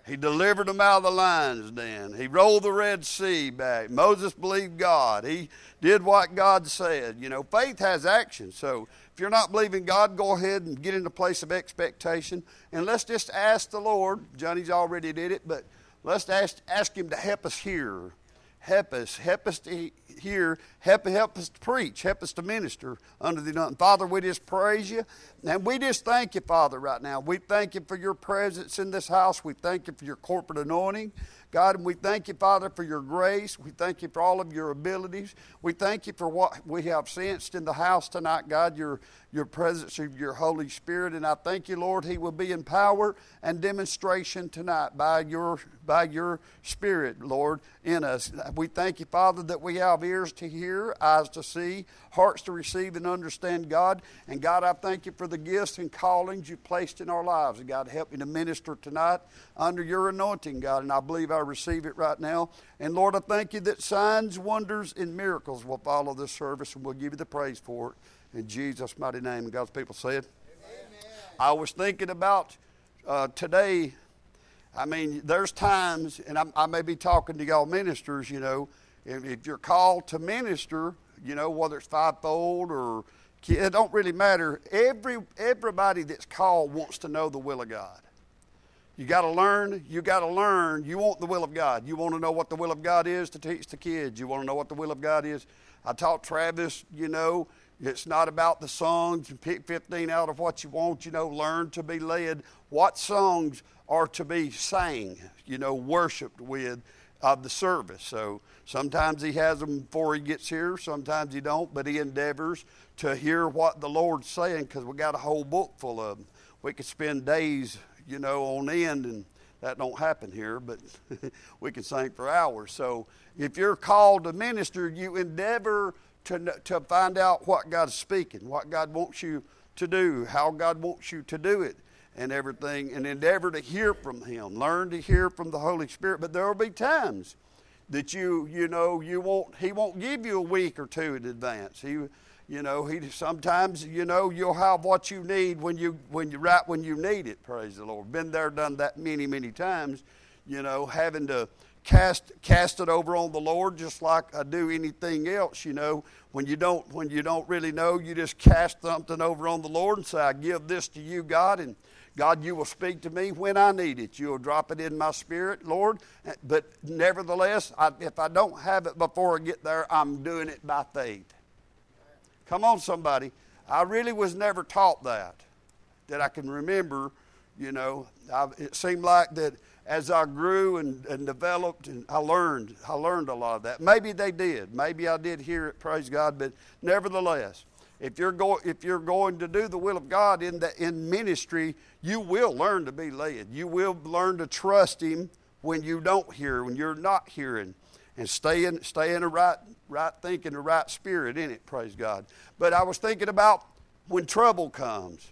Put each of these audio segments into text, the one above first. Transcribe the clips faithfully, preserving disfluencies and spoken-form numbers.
He delivered them out of the lion's den. He rolled the Red Sea back. Moses believed God. He did what God said. You know, faith has action. So if you're not believing God, go ahead and get in a place of expectation. And let's just ask the Lord. Johnny's already did it, but let's ask, ask him to help us hear. Help us. Help us to hear. Help, help us to preach. Help us to minister under the anointing. Father, we just praise you. And we just thank you, Father, right now. We thank you for your presence in this house. We thank you for your corporate anointing. God, and we thank you, Father, for your grace. We thank you for all of your abilities. We thank you for what we have sensed in the house tonight, God, your, your presence of your Holy Spirit. And I thank you, Lord, he will be in power and demonstration tonight by your, by your Spirit, Lord, in us. We thank you, Father, that we have ears to hear, eyes to see, hearts to receive and understand, God. And God, I thank you for the gifts and callings you placed in our lives. And God, help me to minister tonight under your anointing, God. And I believe I receive it right now. And Lord, I thank you that signs, wonders, and miracles will follow this service, and we'll give you the praise for it. In Jesus' mighty name. And God's people said, amen. I was thinking about uh, today. I mean, there's times, and I, I may be talking to y'all ministers, you know, if, if you're called to minister, you know, whether it's fivefold or it don't really matter. Every everybody that's called wants to know the will of God. You got to learn. You got to learn. You want the will of God. You want to know what the will of God is to teach the kids. You want to know what the will of God is. I taught Travis, you know, it's not about the songs. You pick fifteen out of what you want. You know, learn to be led. What songs are to be sang, you know, worshiped with of the service. So sometimes he has them before he gets here. Sometimes he don't. But he endeavors to hear what the Lord's saying, because we got a whole book full of them. We could spend days, you know, on end, and that don't happen here, but we can sing for hours. So if you're called to minister, you endeavor to to find out what God's speaking, what God wants you to do, how God wants you to do it, and everything, and endeavor to hear from him. Learn to hear from the Holy Spirit. But there will be times that you, you know, you won't, he won't give you a week or two in advance. He You know, he sometimes, you know, you'll have what you need when you, when you, right when you need it, praise the Lord. Been there, done that many, many times, you know, having to cast cast it over on the Lord just like I do anything else, you know. When you don't, when you don't really know, you just cast something over on the Lord and say, I give this to you, God, and God, you will speak to me when I need it. You'll drop it in my spirit, Lord. But nevertheless, I, if I don't have it before I get there, I'm doing it by faith. Come on, somebody. I really was never taught that, that I can remember, you know. I, it seemed like that as I grew and, and developed, and I learned, I learned a lot of that. Maybe they did. Maybe I did hear it, praise God. But nevertheless, if you're, go, if you're going to do the will of God in, the, in ministry, you will learn to be led. You will learn to trust him when you don't hear, when you're not hearing. And stay in, stay in the right, right thinking, the right spirit in it, praise God. But I was thinking about when trouble comes,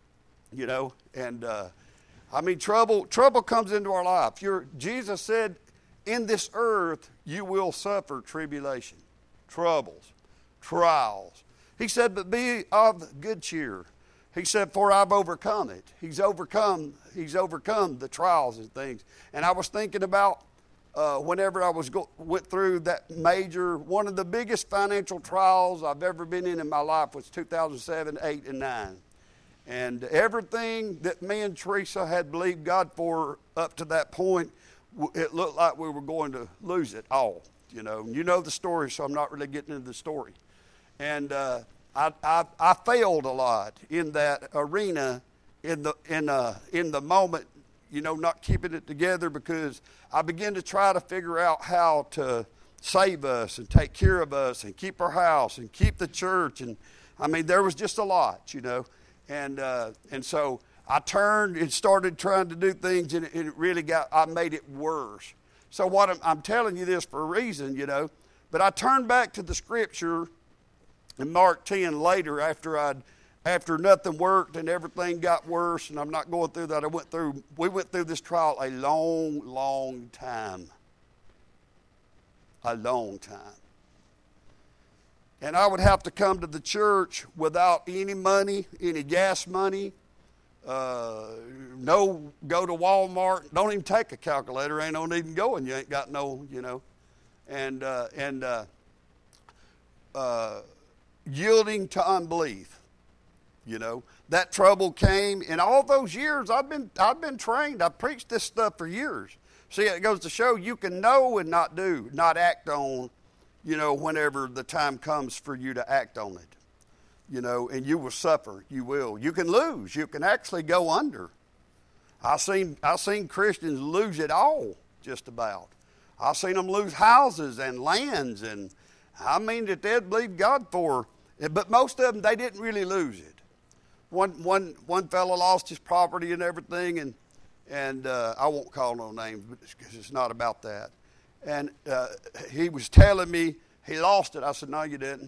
you know, and uh, I mean, trouble, trouble comes into our life. You're, Jesus said, in this earth, you will suffer tribulation, troubles, trials. He said, but be of good cheer. He said, for I've overcome it. He's overcome, he's overcome the trials and things. And I was thinking about Uh, whenever I was go, went through that major, one of the biggest financial trials I've ever been in in my life was two thousand seven, eight, and nine. And everything that me and Teresa had believed God for up to that point, it looked like we were going to lose it all. You know, you know the story, so I'm not really getting into the story. And uh, I, I, I failed a lot in that arena, in the in uh, in the moment. You know, not keeping it together, because I began to try to figure out how to save us and take care of us and keep our house and keep the church. And I mean, there was just a lot, you know. And uh, and so I turned and started trying to do things, and it, it really got, I made it worse. So what I'm, I'm telling you this for a reason, you know. But I turned back to the scripture in Mark ten later after I'd After nothing worked and everything got worse, and I'm not going through that. I went through, we went through this trial a long, long time. A long time. And I would have to come to the church without any money, any gas money, uh, no, go to Walmart. Don't even take a calculator. Ain't no need in going. You ain't got no, you know. And, uh, and uh, uh, yielding to unbelief, you know. That trouble came in all those years. I've been, I've been trained. I've preached this stuff for years. See, it goes to show you can know and not do, not act on, you know, whenever the time comes for you to act on it. You know, and you will suffer. You will. You can lose. You can actually go under. I've seen, I've seen Christians lose it all, just about. I've seen them lose houses and lands, and I mean that they'd believe God for. But most of them, they didn't really lose it. One, one, one fellow lost his property and everything, and and uh, I won't call no names because it's not about that. And uh, he was telling me he lost it. I said, no, you didn't.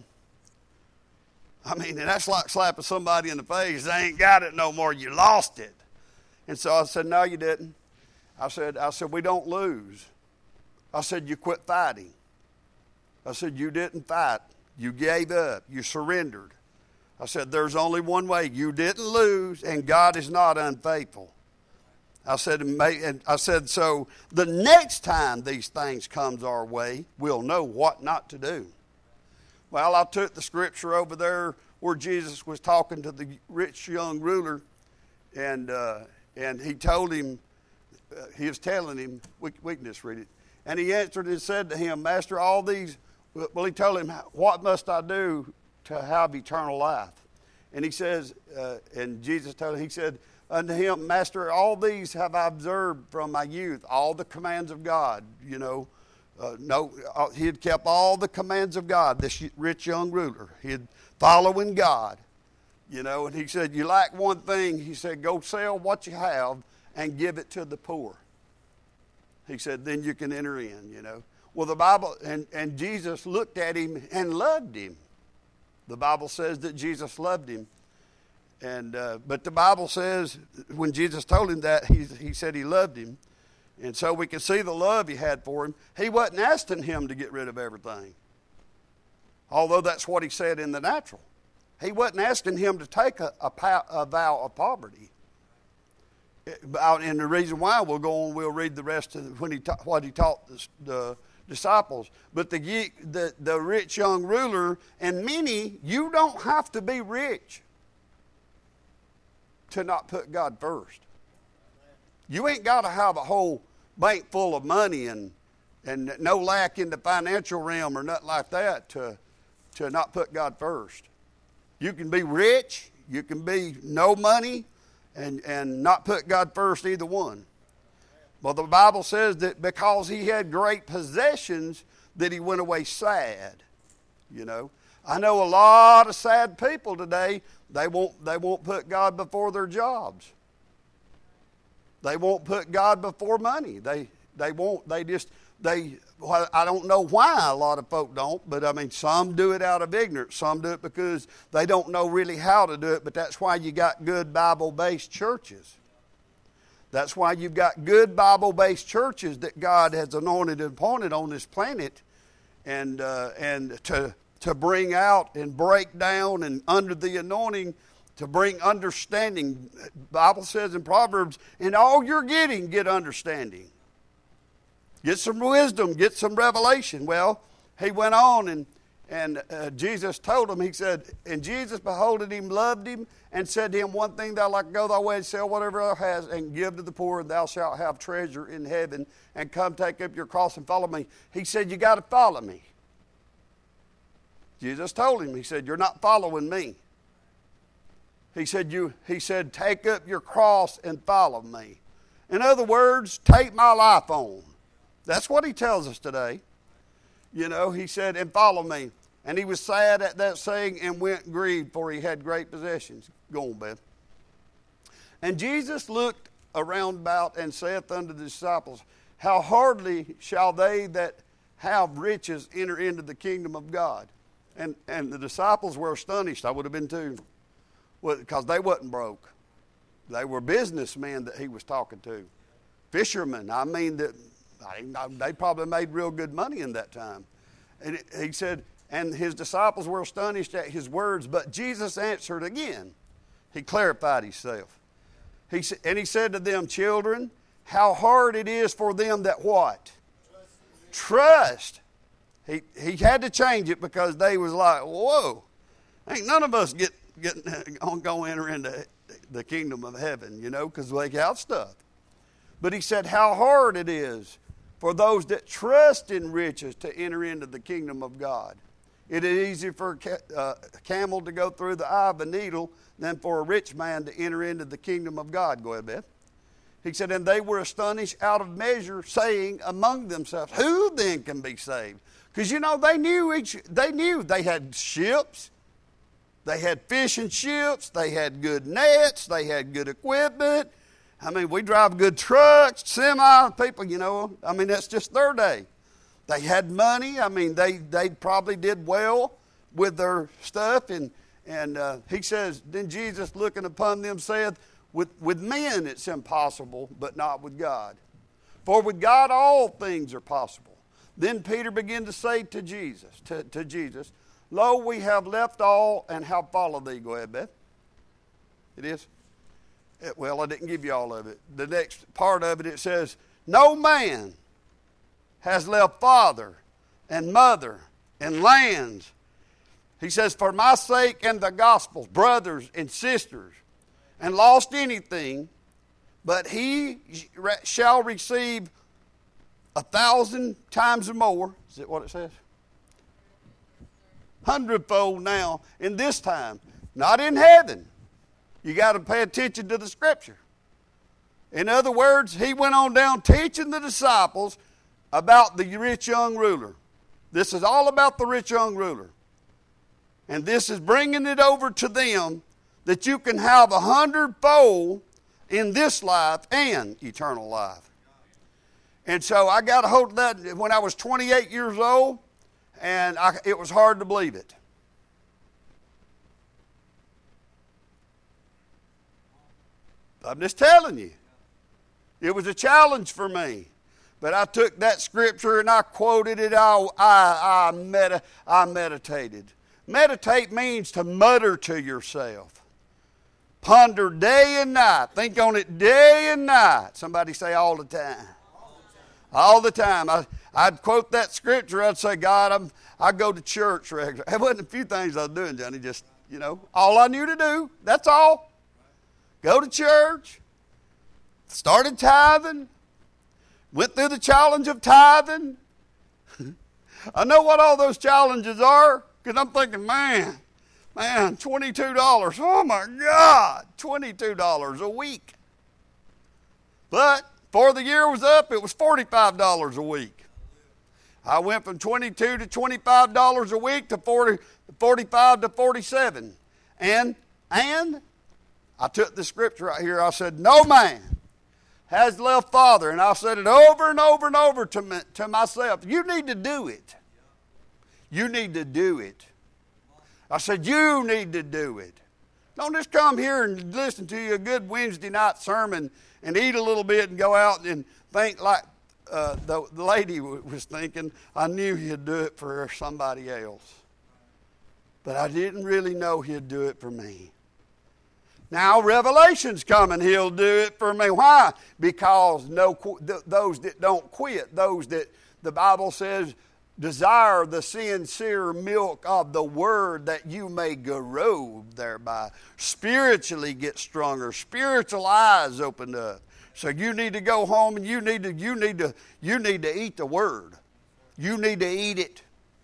I mean, and that's like slapping somebody in the face. They ain't got it no more. You lost it. And so I said, no, you didn't. I said, I said, we don't lose. I said, you quit fighting. I said, you didn't fight. You gave up. You surrendered. I said, there's only one way. You didn't lose, and God is not unfaithful. I said, and I said, so the next time these things comes our way, we'll know what not to do. Well, I took the scripture over there where Jesus was talking to the rich young ruler, and uh, and he told him, uh, he was telling him, we, we can just read it. And he answered and said to him, Master, all these, well, he told him, what must I do to have eternal life? And he says, uh, and Jesus told him, he said unto him, Master, all these have I observed from my youth, all the commands of God, you know. Uh, no, uh, he had kept all the commands of God, this rich young ruler. He had following God, you know. And he said, you lack one thing. He said, go sell what you have and give it to the poor. He said, then you can enter in, you know. Well, the Bible, and, and Jesus looked at him and loved him. The Bible says that Jesus loved him. And uh, but the Bible says when Jesus told him that, he, he said he loved him. And so we can see the love he had for him. He wasn't asking him to get rid of everything. Although that's what he said in the natural. He wasn't asking him to take a, a, a vow of poverty. And the reason why, we'll go on, we'll read the rest of when he ta- what he taught the, the disciples. But the, the, the rich young ruler, and many, you don't have to be rich to not put God first. You ain't got to have a whole bank full of money and and no lack in the financial realm or nothing like that to to not put God first. You can be rich, you can be no money, and, and not put God first, either one. Well, the Bible says that because he had great possessions, that he went away sad. You know, I know a lot of sad people today. They won't they won't put God before their jobs. They won't put God before money. They they won't. They just they. Well, I don't know why a lot of folk don't, but I mean, some do it out of ignorance. Some do it because they don't know really how to do it. But that's why you got good Bible-based churches. That's why you've got good Bible-based churches that God has anointed and appointed on this planet, and uh, and to to bring out and break down and under the anointing, to bring understanding. The Bible says in Proverbs, in all you're getting, get understanding. Get some wisdom, get some revelation. Well, he went on and, and uh, Jesus told him, he said, and Jesus beholding him, loved him, and said to him, one thing thou like, go thy way and sell whatever thou hast, and give to the poor, and thou shalt have treasure in heaven, and come take up your cross and follow me. He said, you got to follow me. Jesus told him, he said, you're not following me. He said, "You." He said, take up your cross and follow me. In other words, take my life on. That's what he tells us today. You know, he said, and follow me. And he was sad at that saying and went grieved, for he had great possessions. Go on, Beth. And Jesus looked around about and saith unto the disciples, how hardly shall they that have riches enter into the kingdom of God? And, and the disciples were astonished. I would have been too. Because they wasn't broke. They were businessmen that he was talking to. Fishermen. I mean, that they probably made real good money in that time. And he said, and his disciples were astonished at his words, but Jesus answered again. He clarified himself. He sa- and he said to them, children, how hard it is for them that what? Trust. He he had to change it because they was like, whoa, ain't none of us get get going to enter into the kingdom of heaven, you know, because we have stuff. But he said how hard it is for those that trust in riches to enter into the kingdom of God. It is easier for a ca- uh, camel to go through the eye of a needle than for a rich man to enter into the kingdom of God. Go ahead, Beth. He said, and they were astonished out of measure, saying among themselves, who then can be saved? Because, you know, they knew each, they knew they had ships. They had fishing ships. They had good nets. They had good equipment. I mean, we drive good trucks, semi people, you know. I mean, that's just their day. They had money. I mean, they, they probably did well with their stuff. And, and uh, he says, then Jesus looking upon them saith, with, with men it's impossible, but not with God. For with God all things are possible. Then Peter began to say to Jesus, to, to Jesus, lo, we have left all and have followed thee. Go ahead, Beth. It is? It, well, I didn't give you all of it. The next part of it, it says, no man has left father and mother and lands. He says, for my sake and the gospel's, brothers and sisters, and lost anything, but he shall receive a thousand times more. Is that what it says? Hundredfold now in this time, not in heaven. You got to pay attention to the scripture. In other words, he went on down teaching the disciples about the rich young ruler. This is all about the rich young ruler. And this is bringing it over to them that you can have a hundredfold in this life and eternal life. And so I got a hold of that when I was twenty-eight years old, and I, it was hard to believe it. I'm just telling you. It was a challenge for me. But I took that scripture and I quoted it. I, I, I, med- I meditated. Meditate means to mutter to yourself. Ponder day and night. Think on it day and night. Somebody say all the time. All the time. I, I'd quote that scripture. I'd say, God, I'm, I go to church regularly. There wasn't a few things I was doing, Johnny. Just, you know, all I knew to do. That's all. Go to church. Started tithing. Went through the challenge of tithing. I know what all those challenges are because I'm thinking, man, man, twenty-two dollars. Oh, my God, twenty-two dollars a week. But before the year was up, it was forty-five dollars a week. I went from twenty-two to twenty-five dollars a week to forty, forty-five to forty-seven. And, and I took the scripture right here. I said, no man has left father. And I said it over and over and over to, me, to myself. You need to do it. You need to do it. I said, you need to do it. Don't just come here and listen to you a good Wednesday night sermon and eat a little bit and go out and think like uh, the, the lady was thinking. I knew he'd do it for somebody else. But I didn't really know he'd do it for me. Now Revelation's coming, he'll do it for me. Why? Because no, those that don't quit, those that the Bible says desire the sincere milk of the word that you may grow thereby. Spiritually get stronger, spiritual eyes opened up. So you need to go home and you need to you need to you need to eat the word. You need to eat it.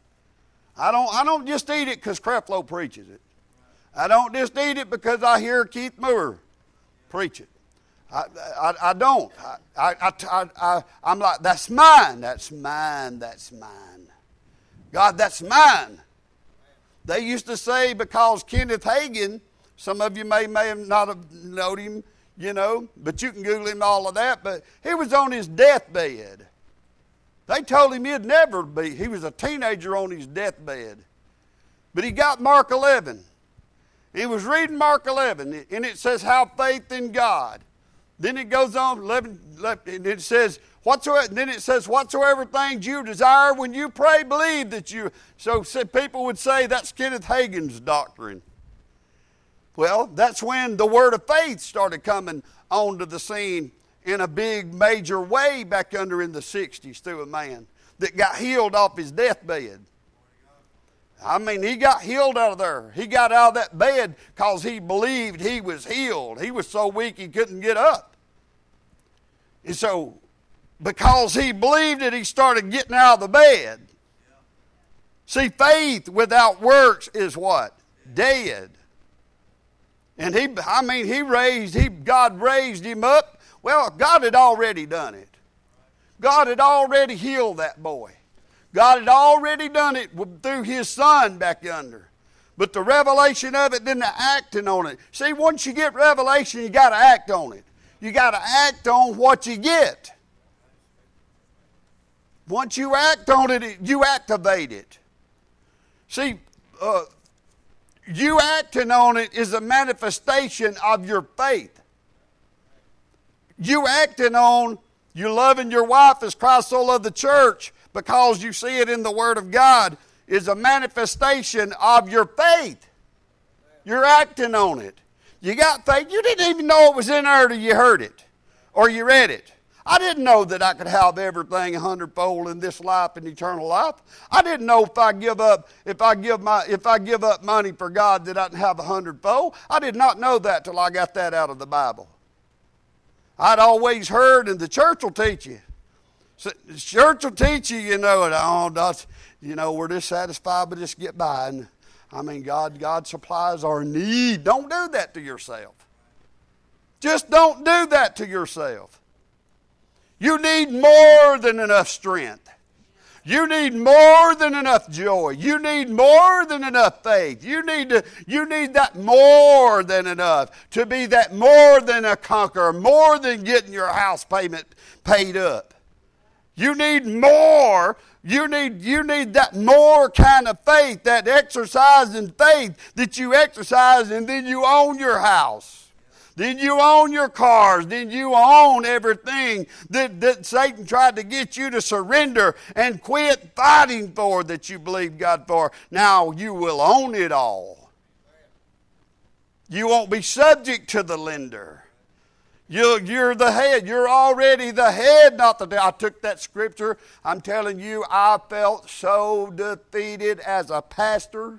I don't I don't just eat it because Creflo preaches it. I don't just eat it because I hear Keith Moore preach it. I, I, I don't. I, I, I, I, I'm like, that's mine, that's mine, that's mine. God, that's mine. They used to say because Kenneth Hagin, some of you may, may have not have known him, you know, but you can Google him all of that, but he was on his deathbed. They told him he'd never be. He was a teenager on his deathbed. But he got Mark eleven. He was reading Mark eleven, and it says, have faith in God. Then it goes on, eleven, and it says, whatsoever, then it says, whatsoever things you desire when you pray, believe that you. So people would say that's Kenneth Hagin's doctrine. Well, that's when the word of faith started coming onto the scene in a big major way back under in the sixties through a man that got healed off his deathbed. I mean, he got healed out of there. He got out of that bed because he believed he was healed. He was so weak he couldn't get up. And so, because he believed it, he started getting out of the bed. See, faith without works is what? Dead. And he, I mean, he raised, he, God raised him up. Well, God had already done it. God had already healed that boy. God had already done it through his son back yonder. But the revelation of it, then the acting on it. See, once you get revelation, you got to act on it. You got to act on what you get. Once you act on it, you activate it. See, uh, you acting on it is a manifestation of your faith. You acting on you loving your wife as Christ so loved the church because you see it in the Word of God is a manifestation of your faith. You're acting on it. You got faith. You didn't even know it was in there till you heard it or you read it. I didn't know that I could have everything a hundredfold in this life and eternal life. I didn't know if I give up, if I give my, if I give up money for God that I can have a hundredfold. I did not know that till I got that out of the Bible. I'd always heard, and the church will teach you. So the church will teach you, you know, and oh, that's, you know, we're dissatisfied, but just get by. And I mean, God, God supplies our need. Don't do that to yourself. Just don't do that to yourself. You need more than enough strength. You need more than enough joy. You need more than enough faith. You need to, you need that more than enough to be that more than a conqueror, more than getting your house payment paid up. You need more. You need, you need that more kind of faith, that exercise in faith that you exercise and then you own your house. Then you own your cars. Then you own everything that, that Satan tried to get you to surrender and quit fighting for that you believe God for. Now you will own it all. You won't be subject to the lender. You, you're the head. You're already the head, not the tail. I took that scripture. I'm telling you, I felt so defeated as a pastor.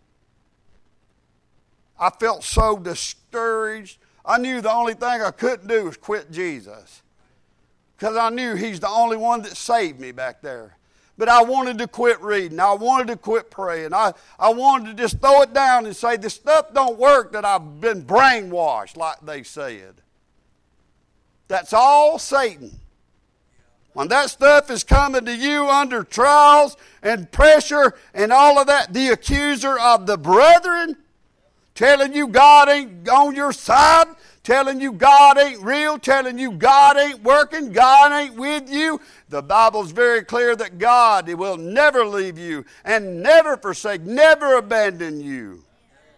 I felt so discouraged. I knew the only thing I couldn't do was quit Jesus. Because I knew He's the only one that saved me back there. But I wanted to quit reading. I wanted to quit praying. I, I wanted to just throw it down and say, this stuff don't work, that I've been brainwashed, like they said. That's all Satan. When that stuff is coming to you under trials and pressure and all of that, the accuser of the brethren, telling you God ain't on your side, telling you God ain't real, telling you God ain't working, God ain't with you. The Bible's very clear that God will never leave you and never forsake, never abandon you.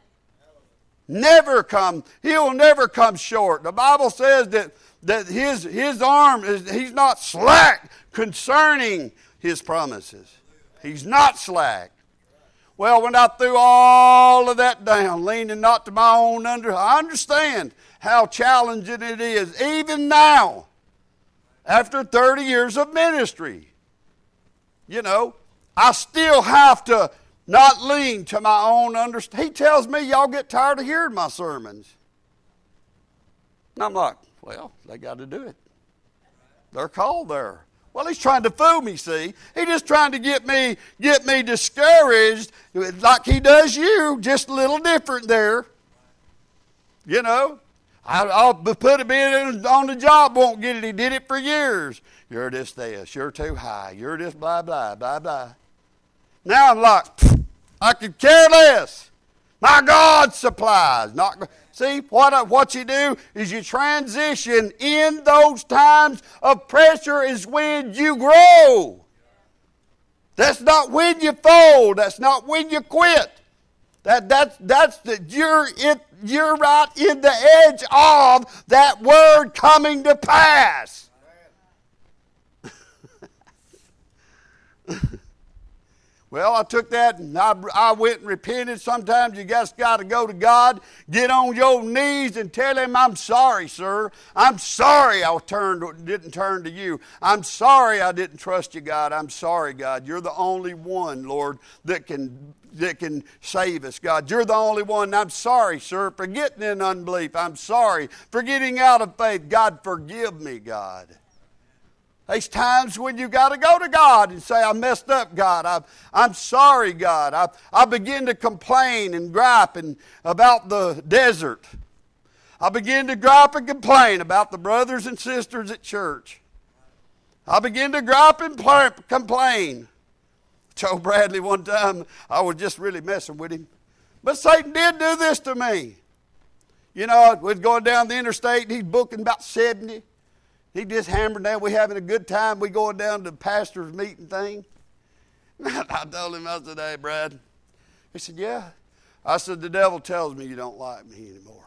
Never come, He'll never come short. The Bible says that, that his, his arm, is He's not slack concerning His promises. He's not slack. Well, when I threw all of that down, leaning not to my own under, I understand how challenging it is, even now, after thirty years of ministry. You know, I still have to not lean to my own understanding. He tells me y'all get tired of hearing my sermons. And I'm like, well, they got to do it. They're called there. Well, he's trying to fool me, see. He's just trying to get me get me discouraged like he does you, just a little different there. You know, I, I'll put him in on the job, won't get it. He did it for years. You're this, this. You're too high. You're this, blah, blah, blah, blah. Now I'm like, I could care less. My God supplies. Not See, what, what you do is you transition in those times of pressure is when you grow. That's not when you fold. That's not when you quit. That, that's, that's the, you're, it, you're right in the edge of that word coming to pass. Well, I took that and I, I went and repented. Sometimes you just got to go to God, get on your knees and tell Him, I'm sorry, sir. I'm sorry I turned, didn't turn to you. I'm sorry I didn't trust you, God. I'm sorry, God. You're the only one, Lord, that can that can save us, God. You're the only one. I'm sorry, sir, for getting in unbelief. I'm sorry for getting out of faith. God, forgive me, God. There's times when you got to go to God and say, I messed up, God. I, I'm sorry, God. I, I begin to complain and gripe and, about the desert. I begin to gripe and complain about the brothers and sisters at church. I begin to gripe and pl- complain. Joe Bradley one time, I was just really messing with him. But Satan did do this to me. You know, we're going down the interstate and he's booking about seventy. He just hammered down. We having a good time. We going down to the pastor's meeting thing. I told him, I said, hey, Brad. He said, yeah. I said, the devil tells me you don't like me anymore.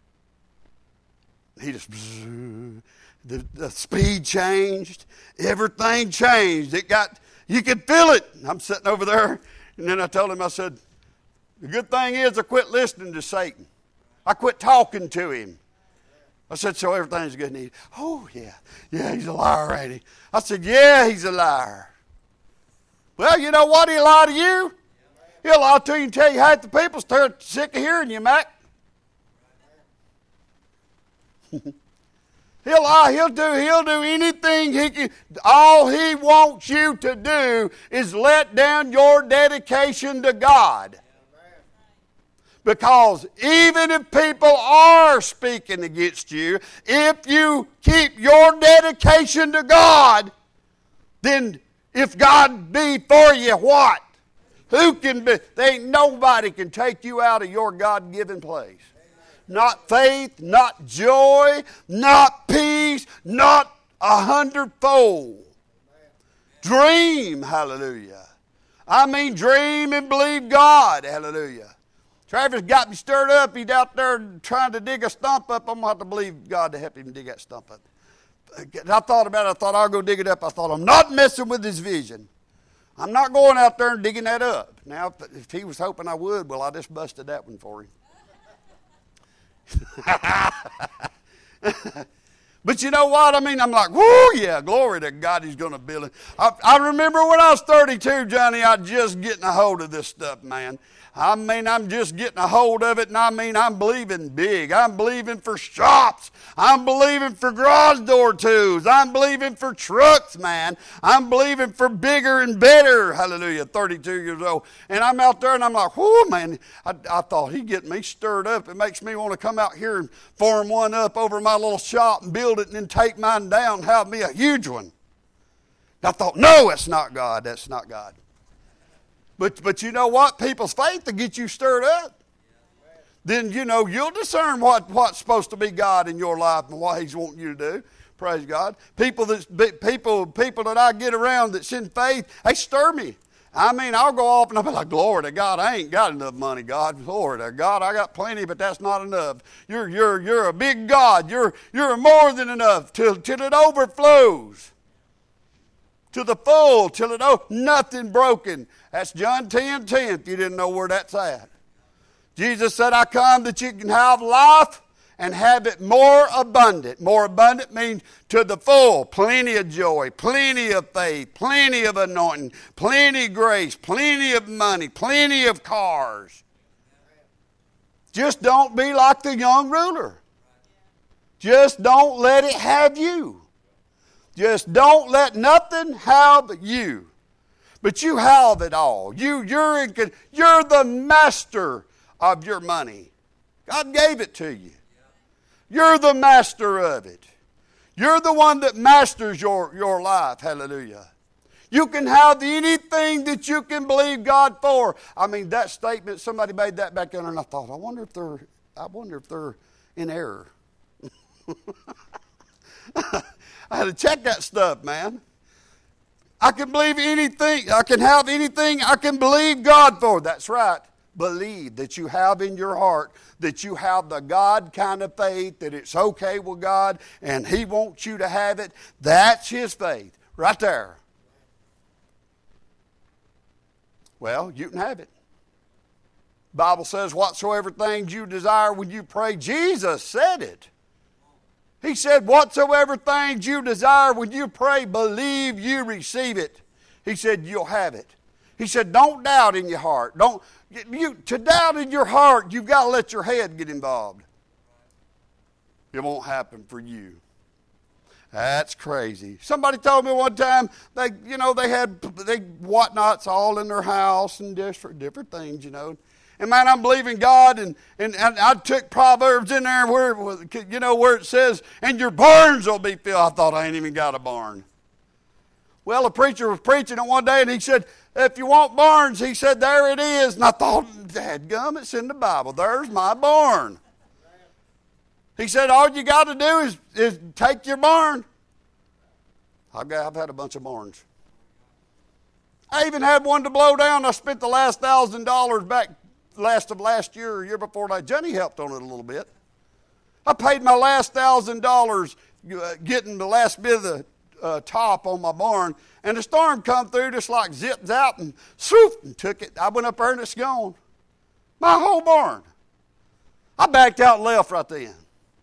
He just, the, the speed changed. Everything changed. It got, you could feel it. I'm sitting over there. And then I told him, I said, the good thing is I quit listening to Satan. I quit talking to him. I said, so everything's good. And he, oh, yeah. Yeah, he's a liar, ain't he? I said, yeah, he's a liar. Well, you know what? He'll lie to you. He'll lie to you and tell you half the people's sick of hearing you, Mac. He'll lie. He'll do, he'll do anything he can. All he wants you to do is let down your dedication to God. Because even if people are speaking against you, if you keep your dedication to God, then if God be for you, what? Who can be? There ain't nobody can take you out of your God-given place. Not faith, not joy, not peace, not a hundredfold. Dream, hallelujah. I mean dream and believe God, hallelujah. Travis got me stirred up. He's out there trying to dig a stump up. I'm going to have to believe God to help him dig that stump up. I thought about it. I thought, I'll go dig it up. I thought, I'm not messing with his vision. I'm not going out there and digging that up. Now, if, if he was hoping I would, well, I just busted that one for him. But you know what? I mean, I'm like, whoo, yeah, glory to God, he's going to build it. I, I remember when I was thirty-two, Johnny, I was just getting a hold of this stuff, man. I mean, I'm just getting a hold of it, and I mean, I'm believing big. I'm believing for shops. I'm believing for garage door tools. I'm believing for trucks, man. I'm believing for bigger and better. Hallelujah, thirty-two years old. And I'm out there, and I'm like, whoo, man. I, I thought, he'd get me stirred up. It makes me want to come out here and form one up over my little shop and build it and then take mine down and have me a huge one. I thought, no, that's not God. That's not God. But but you know what? People's faith will get you stirred up. Then, you know, you'll discern what, what's supposed to be God in your life and what he's wanting you to do. Praise God. People that, people, people that I get around that's in faith, they stir me. I mean, I'll go off and I'll be like, glory to God, I ain't got enough money, God. Glory to God, I got plenty, but that's not enough. You're, you're, you're a big God. You're, you're more than enough till, till it overflows. To the full, till it, oh, nothing broken. That's John ten ten, if you didn't know where that's at. Jesus said, I come that you can have life and have it more abundant. More abundant means to the full. Plenty of joy, plenty of faith, plenty of anointing, plenty of grace, plenty of money, plenty of cars. Just don't be like the young ruler. Just don't let it have you. Just don't let nothing have you. But you have it all. You, you're, in, you're the master of your money. God gave it to you. You're the master of it. You're the one that masters your, your life. Hallelujah. You can have anything that you can believe God for. I mean, that statement, somebody made that back there, and I thought, I wonder if they're, I wonder if they're in error. I had to check that stuff, man. I can believe anything. I can have anything I can believe God for. That's right. Believe that you have in your heart that you have the God kind of faith, that it's okay with God and he wants you to have it. That's his faith right there. Well, you can have it. Bible says, whatsoever things you desire when you pray. Jesus said it. He said, whatsoever things you desire when you pray, believe you receive it. He said, you'll have it. He said, don't doubt in your heart. Don't you to doubt in your heart, you've got to let your head get involved. It won't happen for you. That's crazy. Somebody told me one time they, you know, they had they whatnots all in their house and different different things, you know. And man, I'm believing God, and, and, and I took Proverbs in there where, you know, where it says, and your barns will be filled. I thought, I ain't even got a barn. Well, a preacher was preaching it one day, and he said, if you want barns, he said, there it is. And I thought, dadgum, it's in the Bible. There's my barn. He said, all you got to do is, is take your barn. I've, got, I've had a bunch of barns. I even had one to blow down. I spent the last thousand dollars back last of last year or year before that. Jenny helped on it a little bit. I paid my last thousand dollars uh, getting the last bit of the uh, top on my barn, and the storm come through just like zipped out and swoop and took it. I went up there and it's gone. My whole barn. I backed out and left right then.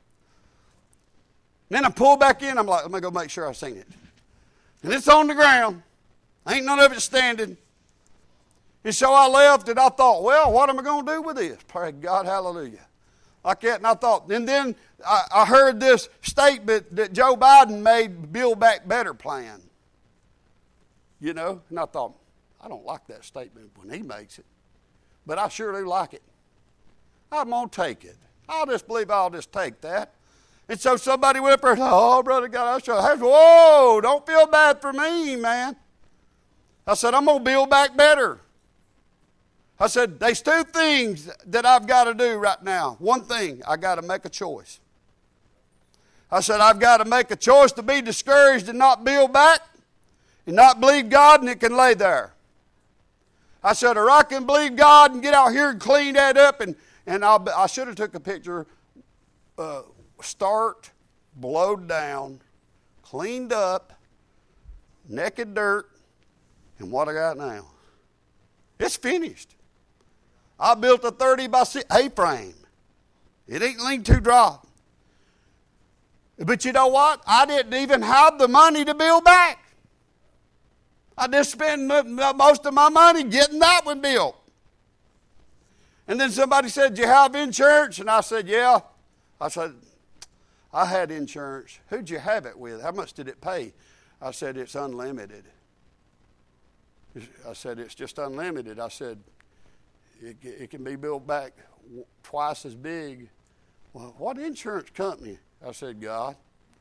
Then I pulled back in. I'm like, let me go make sure I've seen it. And it's on the ground. Ain't none of it standing. And so I left, and I thought, well, what am I going to do with this? Praise God, hallelujah. Like that, and I thought, and then I, I heard this statement that Joe Biden made, Build Back Better plan. You know, and I thought, I don't like that statement when he makes it, but I sure do like it. I'm going to take it. I'll just believe I'll just take that. And so somebody went up there and said, oh, Brother God, I said, whoa, don't feel bad for me, man. I said, I'm going to build back better. I said, there's two things that I've got to do right now. One thing, I got to make a choice. I said, I've got to make a choice to be discouraged and not build back and not believe God, and it can lay there. I said, or I can believe God and get out here and clean that up. And, and I'll, I should have took a picture. Uh, start, blowed down, cleaned up, naked dirt, and what I got now. It's finished. I built a thirty by six A-frame. It ain't lean too dry. But you know what? I didn't even have the money to build back. I just spent most of my money getting that one built. And then somebody said, do you have insurance? And I said, yeah. I said, I had insurance. Who'd you have it with? How much did it pay? I said, it's unlimited. I said, it's just unlimited. I said, it, it can be built back twice as big. Well, what insurance company? I said, God.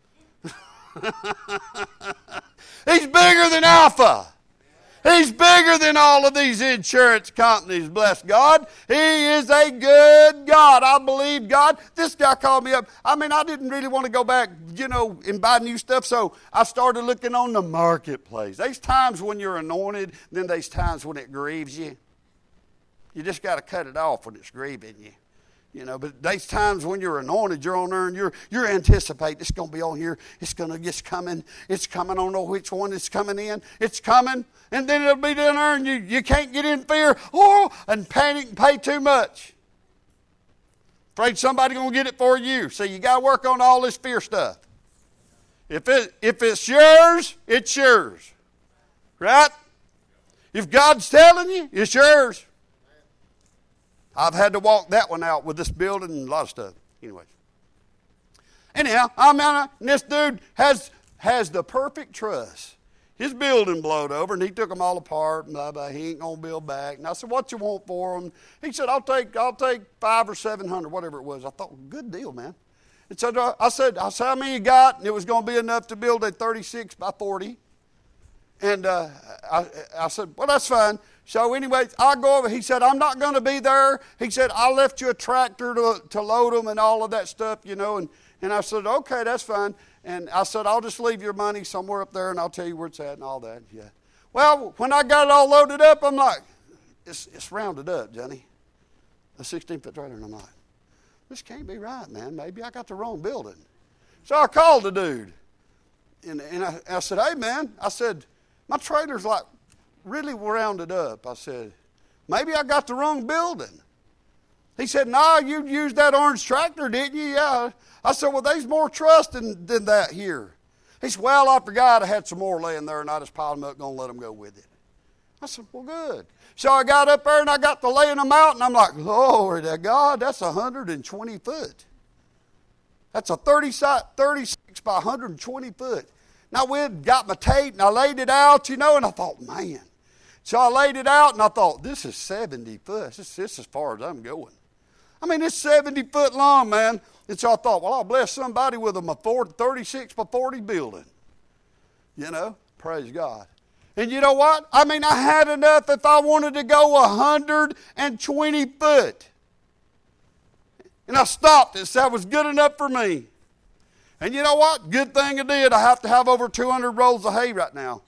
He's bigger than Alpha. He's bigger than all of these insurance companies, bless God. He is a good God. I believe God. This guy called me up. I mean, I didn't really want to go back, you know, and buy new stuff, so I started looking on the marketplace. There's times when you're anointed, then there's times when it grieves you. You just got to cut it off when it's grieving you. You know, but there's times when you're anointed, you're on there, and you're you're anticipating it's going to be on here. It's going to it's coming. It's coming. I don't know which one is coming in. It's coming, and then it'll be down there, and you, you can't get in fear, oh, and panic and pay too much. Afraid somebody's going to get it for you. So you got to work on all this fear stuff. If it if it's yours, it's yours, right? If God's telling you, it's yours. I've had to walk that one out with this building and a lot of stuff. Anyways. Anyhow, I'm out, and this dude has has the perfect trust. His building blowed over, and he took them all apart, and blah, blah. He ain't going to build back. And I said, what you want for them? He said, I'll take I'll take five or seven hundred, whatever it was. I thought, good deal, man. And so I said, I said, how many you got? And it was going to be enough to build a thirty-six by forty. And uh, I, I said, well, that's fine. So anyway, I go over. He said, I'm not going to be there. He said, I left you a tractor to, to load them and all of that stuff, you know. And, and I said, okay, that's fine. And I said, I'll just leave your money somewhere up there, and I'll tell you where it's at and all that. Yeah. Well, when I got it all loaded up, I'm like, it's, it's rounded up, Johnny. A sixteen-foot trailer. And I'm like, this can't be right, man. Maybe I got the wrong building. So I called the dude. And, and I, I said, hey, man. I said, my trailer's like really rounded up. I said, Maybe I got the wrong building. He said, no, you used that orange tractor, didn't you? Yeah. I said, well, there's more trust than, than that here. He said, well, I forgot I had some more laying there, and I just piled them up, going to let them go with it. I said, well, good. So I got up there, and I got to laying them out, and I'm like, glory to God, that's one hundred twenty foot. That's a thirty-six by one hundred twenty foot. Now, we had got my tape, and I laid it out, you know, and I thought, man. So I laid it out, and I thought, this is seventy foot. This, this is as far as I'm going. I mean, it's seventy foot long, man. And so I thought, well, I'll bless somebody with a thirty-six by forty building. You know, praise God. And you know what? I mean, I had enough if I wanted to go one hundred twenty foot. And I stopped it, so that was good enough for me. And you know what? Good thing I did. I have to have over two hundred rolls of hay right now.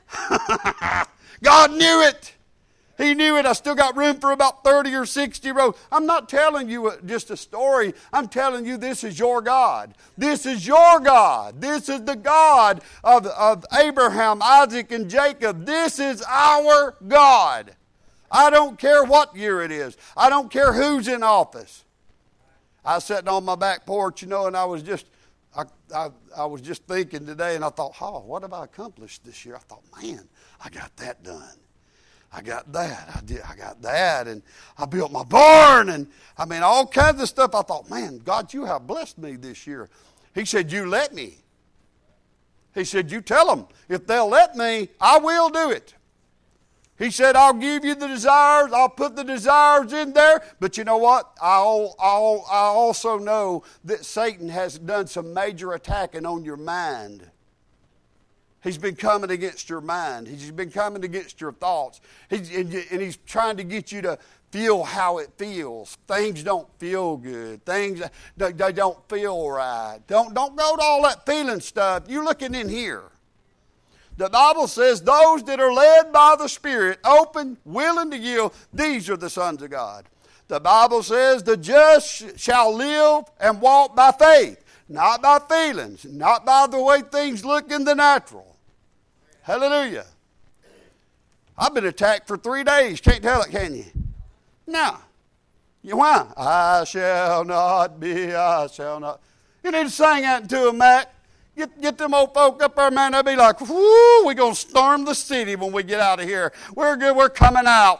God knew it. He knew it. I still got room for about thirty or sixty rows. I'm not telling you just a story. I'm telling you this is your God. This is your God. This is the God of, of Abraham, Isaac, and Jacob. This is our God. I don't care what year it is. I don't care who's in office. I was sitting on my back porch, you know, and I was just, I, I, I was just thinking today, and I thought, oh, what have I accomplished this year? I thought, man, I got that done. I got that. I did. I got that, and I built my barn, and I mean all kinds of stuff. I thought, man, God, you have blessed me this year. He said, you let me. He said, you tell them if they'll let me, I will do it. He said, I'll give you the desires. I'll put the desires in there. But you know what? I'll, I'll, I also know that Satan has done some major attacking on your mind. He's been coming against your mind. He's been coming against your thoughts. He's, and he's trying to get you to feel how it feels. Things don't feel good. Things, they, they don't feel right. Don't, don't go to all that feeling stuff. You're looking in here. The Bible says those that are led by the Spirit, open, willing to yield, these are the sons of God. The Bible says the just shall live and walk by faith, not by feelings, not by the way things look in the natural. Hallelujah. I've been attacked for three days. Can't tell it, can you? No. You why? I shall not be, I shall not. You need to sing that into a Mac. Get, get them old folk up there, man. They'll be like, whoo, we're going to storm the city when we get out of here. We're good. We're coming out.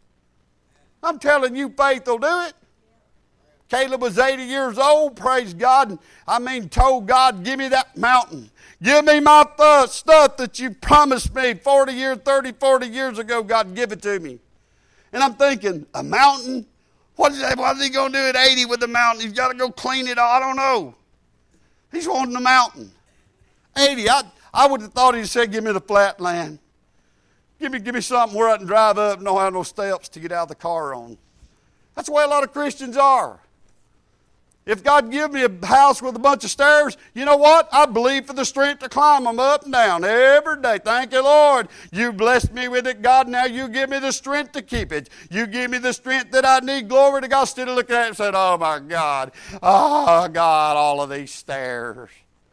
I'm telling you, faith will do it. Caleb was eighty years old, praise God. And, I mean, told God, give me that mountain. Give me my th- stuff that you promised me forty years, thirty, forty years ago. God, give it to me. And I'm thinking, a mountain? What is, that, what is he going to do at eighty with the mountain? He's got to go clean it all. I don't know. He's wanting the mountain. eighty, I, I would have thought he'd said, give me the flat land. Give me, give me something where I can drive up and don't have no steps to get out of the car on. That's the way a lot of Christians are. If God give me a house with a bunch of stairs, you know what? I believe for the strength to climb them up and down every day. Thank you, Lord. You blessed me with it, God. Now you give me the strength to keep it. You give me the strength that I need. Glory to God. Instead of looking at it and said, oh, my God. Oh, God, all of these stairs.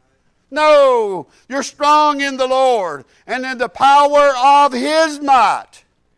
No, you're strong in the Lord and in the power of His might.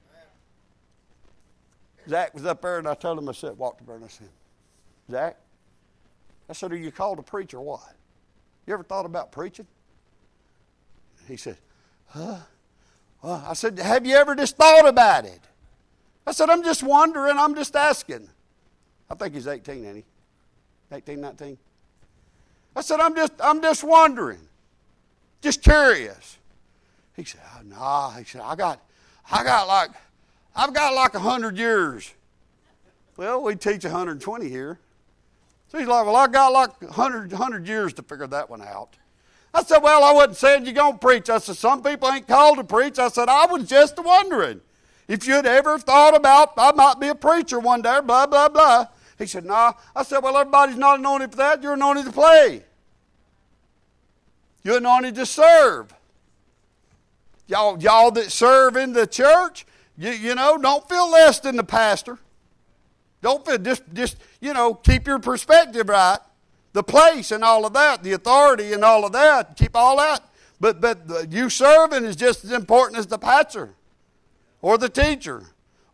Zach was up there, and I told him, I said, walked up there, and I said, Zach, I said, are you called to preach or what? You ever thought about preaching? He said, huh? Well, I said, have you ever just thought about it? I said, I'm just wondering. I'm just asking. I think he's eighteen, ain't he? eighteen, nineteen? I said, I'm just, I'm just wondering. Just curious. He said, oh, nah. He said, I got, I got like, I've got like a hundred years. Well, we teach one hundred twenty here. So he's like, well, I got like one hundred, one hundred years to figure that one out. I said, well, I wasn't saying you're going to preach. I said, some people ain't called to preach. I said, I was just wondering if you'd ever thought about, I might be a preacher one day, blah, blah, blah. He said, nah. I said, well, everybody's not anointed for that. You're anointed to play. You're anointed to serve. Y'all, y'all that serve in the church, you, you know, don't feel less than the pastor. Don't feel, just, just, you know, keep your perspective right. The place and all of that, the authority and all of that, keep all that. But, but the, you serving is just as important as the pastor or the teacher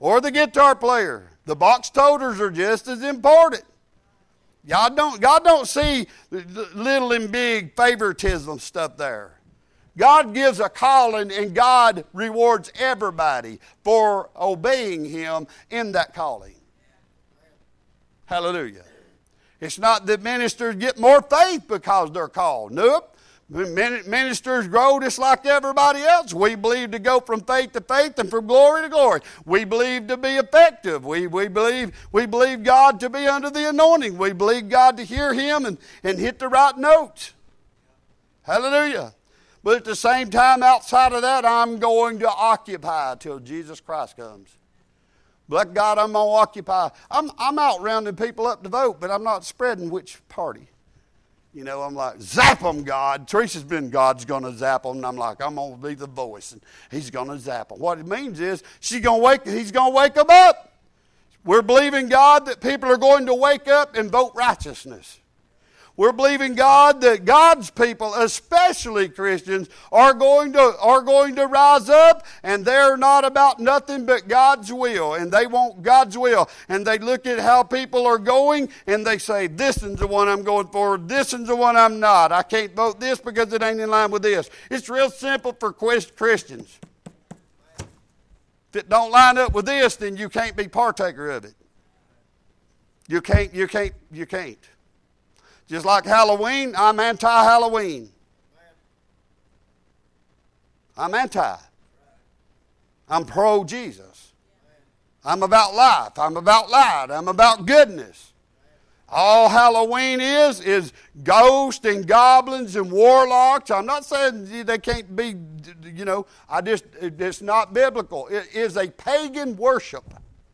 or the guitar player. The box toters are just as important. God don't, God don't see little and big favoritism stuff there. God gives a calling, and God rewards everybody for obeying Him in that calling. Hallelujah. It's not that ministers get more faith because they're called. Nope. Ministers grow just like everybody else. We believe to go from faith to faith and from glory to glory. We believe to be effective. We, we, believe, we believe God to be under the anointing. We believe God to hear Him and, and hit the right notes. Hallelujah. But at the same time, outside of that, I'm going to occupy till Jesus Christ comes. But God, I'm going to occupy. I'm, I'm out rounding people up to vote, but I'm not spreading which party. You know, I'm like, zap them, God. Teresa's been, God's going to zap them. And I'm like, I'm going to be the voice, and He's going to zap them. What it means is she's going to wake, He's going to wake them up. We're believing, God, that people are going to wake up and vote righteousness. We're believing, God, that God's people, especially Christians, are going to are going to rise up, and they're not about nothing but God's will, and they want God's will. And they look at how people are going, and they say, this is the one I'm going for, this is the one I'm not. I can't vote this because it ain't in line with this. It's real simple for Christians. If it don't line up with this, then you can't be partaker of it. You can't, you can't, you can't. Just like Halloween, I'm anti-Halloween. I'm anti. I'm pro-Jesus. I'm about life. I'm about light. I'm about goodness. All Halloween is, is ghosts and goblins and warlocks. I'm not saying they can't be, you know, I just, it's not biblical. It is a pagan worship.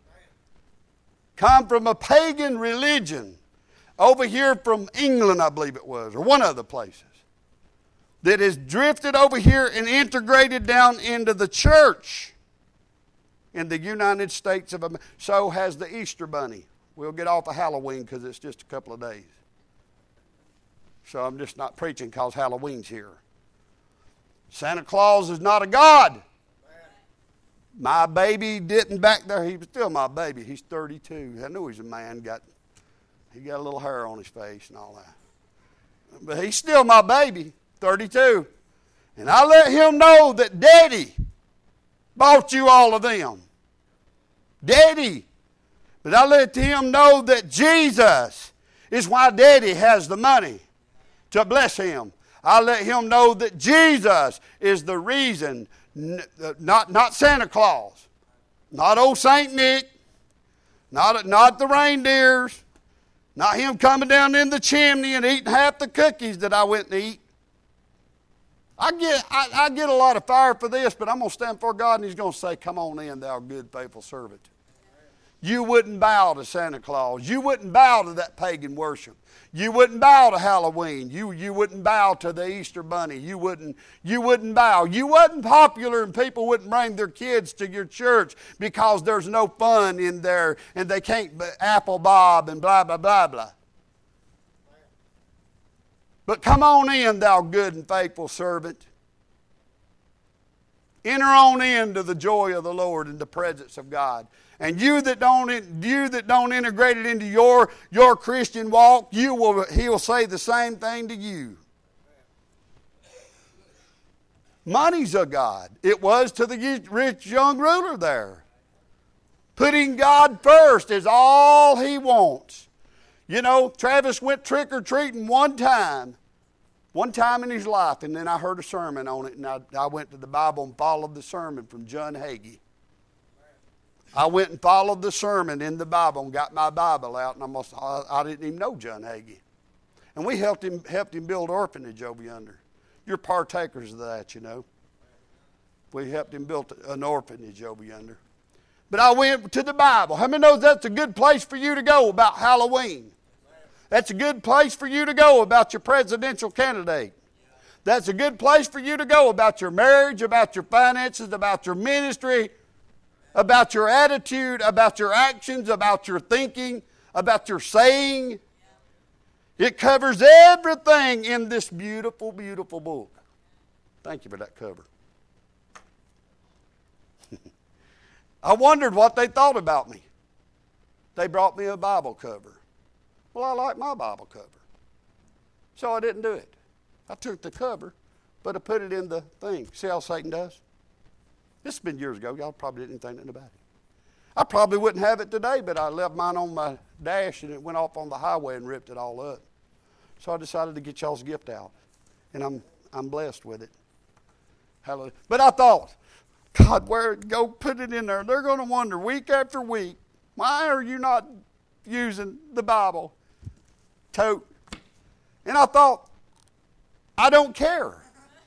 Come from a pagan religion. Over here from England, I believe it was, or one of the places, that has drifted over here and integrated down into the church in the United States of America. So has the Easter Bunny. We'll get off of Halloween because it's just a couple of days. So I'm just not preaching because Halloween's here. Santa Claus is not a god. My baby didn't back there. He was still my baby. He's thirty-two. I knew he's a man. Got He got a little hair on his face and all that. But he's still my baby, thirty-two. And I let him know that Daddy bought you all of them. Daddy. But I let him know that Jesus is why Daddy has the money to bless him. I let him know that Jesus is the reason, not, not Santa Claus, not old Saint Nick, not, not the reindeers, not him coming down in the chimney and eating half the cookies that I went and eat. I get, I, I get a lot of fire for this, but I'm going to stand for God and He's going to say, come on in, thou good, faithful servant. You wouldn't bow to Santa Claus. You wouldn't bow to that pagan worship. You wouldn't bow to Halloween. You, you wouldn't bow to the Easter Bunny. You wouldn't, you wouldn't bow. You wasn't popular and people wouldn't bring their kids to your church because there's no fun in there and they can't apple bob and blah, blah, blah, blah. But come on in, thou good and faithful servant. Enter on into the joy of the Lord and the presence of God. And you that don't, you that don't integrate it into your, your Christian walk, you will, He'll say the same thing to you. Money's a god. It was to the rich young ruler there. Putting God first is all he wants. You know, Travis went trick-or-treating one time. One time in his life, and then I heard a sermon on it, and I, I went to the Bible and followed the sermon from John Hagee. I went and followed the sermon in the Bible and got my Bible out, and I, must, I, I didn't even know John Hagee. And we helped him helped him build orphanage over yonder. You're partakers of that, you know. We helped him build an orphanage over yonder. But I went to the Bible. How many knows that's a good place for you to go about Halloween? That's a good place for you to go about your presidential candidate. That's a good place for you to go about your marriage, about your finances, about your ministry, about your attitude, about your actions, about your thinking, about your saying. It covers everything in this beautiful, beautiful book. Thank you for that cover. I wondered what they thought about me. They brought me a Bible cover. Well, I like my Bible cover. So I didn't do it. I took the cover, but I put it in the thing. See how Satan does? This has been years ago. Y'all probably didn't think nothing about it. I probably wouldn't have it today, but I left mine on my dash and it went off on the highway and ripped it all up. So I decided to get y'all's gift out. And I'm I'm blessed with it. Hallelujah. But I thought, God, where go put it in there. They're going to wonder week after week, why are you not using the Bible? Tote. And I thought, I don't care.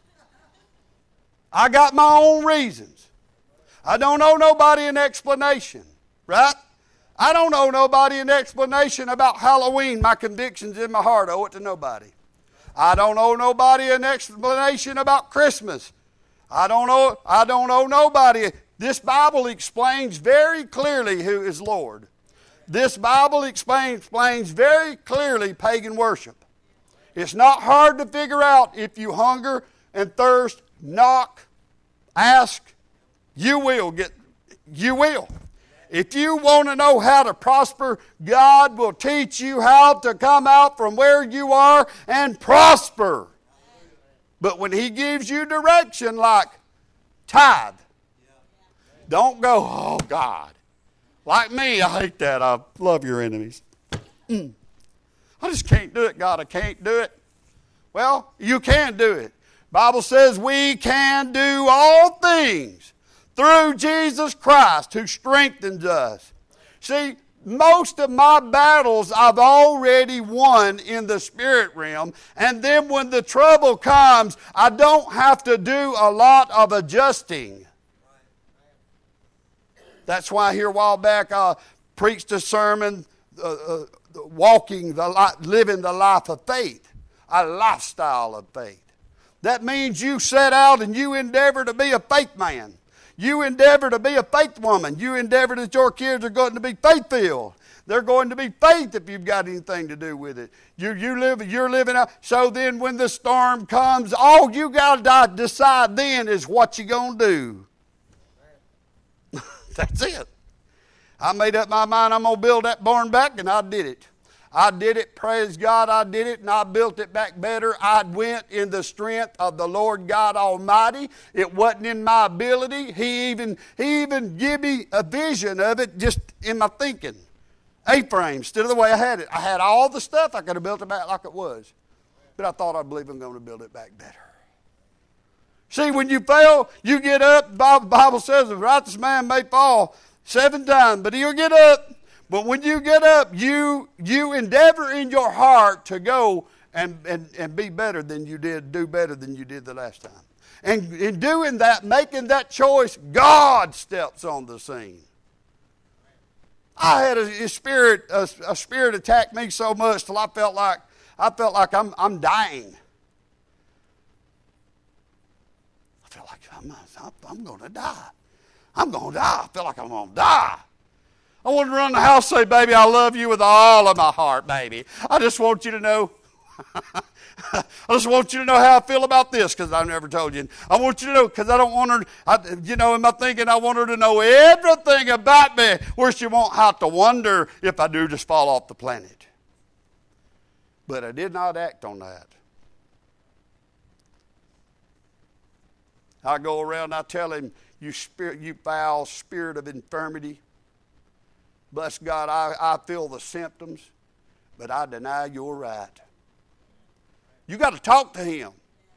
I got my own reasons. I don't owe nobody an explanation, right? I don't owe nobody an explanation about Halloween. My convictions in my heart owe it to nobody. I don't owe nobody an explanation about Christmas. I don't owe, I don't owe nobody. This Bible explains very clearly who is Lord. This Bible explains, explains very clearly pagan worship. It's not hard to figure out. If you hunger and thirst, knock, ask, you will get, you will. If you want to know how to prosper, God will teach you how to come out from where you are and prosper. But when He gives you direction like tithe, don't go, oh God. Like me, I hate that. I love your enemies. Mm. I just can't do it, God. I can't do it. Well, you can do it. Bible says we can do all things through Jesus Christ who strengthens us. See, most of my battles I've already won in the spirit realm. And then when the trouble comes, I don't have to do a lot of adjusting. That's why here a while back I preached a sermon, uh, uh, walking the life, living the life of faith, a lifestyle of faith. That means you set out and you endeavor to be a faith man. You endeavor to be a faith woman. You endeavor that your kids are going to be faith-filled. They're going to be faith if you've got anything to do with it. You, you live, you're living out. So then when the storm comes, all you got to decide then is what you're going to do. That's it. I made up my mind I'm going to build that barn back, and I did it. I did it, praise God, I did it, and I built it back better. I went in the strength of the Lord God Almighty. It wasn't in my ability. He even, he even gave me a vision of it just in my thinking. A-frame, instead of the way I had it. I had all the stuff. I could have built it back like it was. But I thought I believe I'm going to build it back better. See, when you fail, you get up. The Bible says the righteous man may fall seven times, but he'll get up. But when you get up, you you endeavor in your heart to go and, and, and be better than you did, do better than you did the last time. And in doing that, making that choice, God steps on the scene. I had a, a spirit a, a spirit attack me so much till I felt like I felt like I'm I'm dying. I felt like I'm I'm, I'm going to die. I'm going to die. I feel like I'm going to die. I wanted to run the house and say, baby, I love you with all of my heart, baby. I just want you to know, I just want you to know how I feel about this because I've never told you. I want you to know because I don't want her, I, you know, in my thinking, I want her to know everything about me where she won't have to wonder if I do just fall off the planet. But I did not act on that. I go around and I tell him, you spirit, you foul spirit of infirmity. Bless God, I, I feel the symptoms, but I deny your right. You got to talk to him.